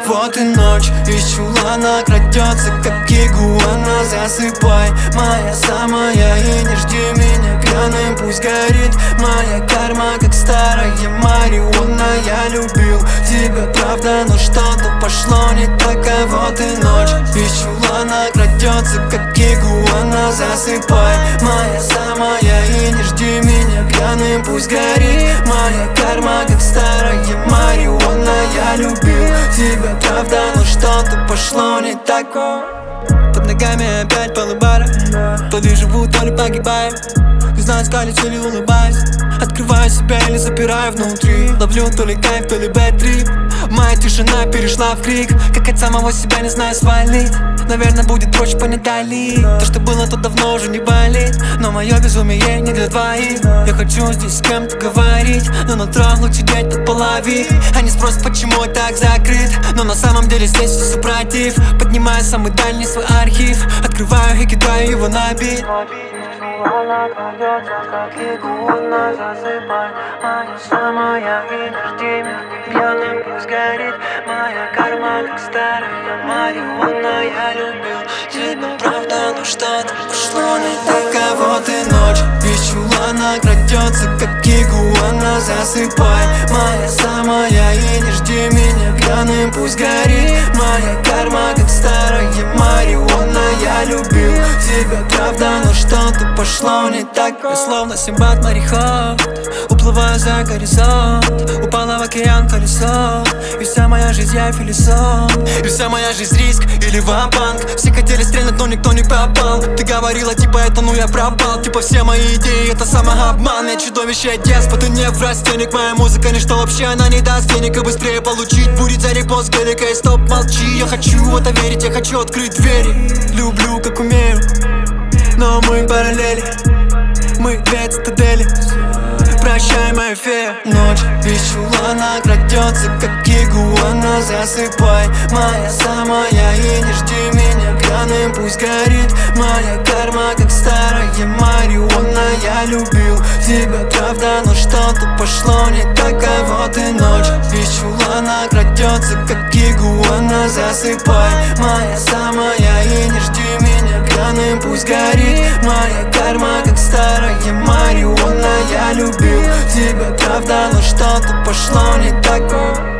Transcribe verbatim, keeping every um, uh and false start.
кого ты ночь из чулана крадется, как игуана. Засыпай, моя самая, и не жди меня пьяным, пусть горит моя карма, как старая марихуана. Я любил тебя, правда, но что-то пошло не так. Кого ты ночь из чулана крадется, как игуана. Засыпай, моя самая, и не жди меня пьяным, пусть горит моя карма, как старая марихуана. Я любил тебя, правда, но что-то пошло не так. Под ногами опять полы бара, то ли живу, то ли погибаю. Не знаю, скалить или улыбаюсь. Открываю себя или запираю внутри. Ловлю то ли кайф, то ли бэд-трип. Моя тишина перешла в крик, как от самого себя не знаю свалить. Наверное, будет проще понять дали. То, что было, то давно уже не болит. Но мое безумие не для двоих. Я хочу здесь с кем-то говорить, но нутро лучше деть под половик. Они спросят, почему я так закрыт, но на самом деле здесь все супротив. Поднимаю самый дальний свой архив, открываю и кидаю его на бит. Она крадется, как игуана. Засыпай, моя самая, и не жди меня пьяным, пусть горит моя карма, как старая марихуана. Я любил тебя, правда, но что-то пошло не так. Кого ты ночь из чулана крадется, как игуана. Засыпай, моя самая, и не жди меня пьяным, пусть горит моя карма, как старая марихуана. Я любил тебя, правда, но что-то пошло не так. Я словно Симбад мореход, уплываю за горизонт. Упала в океан колесо, и вся моя жизнь я философ. И вся моя жизнь риск или ва-банк. Все хотели стрелять, но никто не попал. Ты говорила, типа это ну я пропал. Типа все мои идеи это самообман. Я чудовище, деспот и не в растенек. Моя музыка ничто вообще, она не даст денег. И быстрее получить будет за репост гелика. И стоп, молчи, я хочу в это верить. Я хочу открыть двери, люблю как умею, но мы параллели, мы две цитадели. Прощай, моя фея. Ночь из чулана крадется, как игуана. Засыпай, моя самая, и не жди меня пьяным, пусть горит моя карма, как старая марихуана. Я любил тебя, правда, но что-то пошло не так. Кого ты ночь из чулана крадется, как игуана. Засыпай, моя самая, и не жди меня пьяным, пусть горит моя карма, как старая марихуана. Я любил тебя, правда, но что-то пошло не так.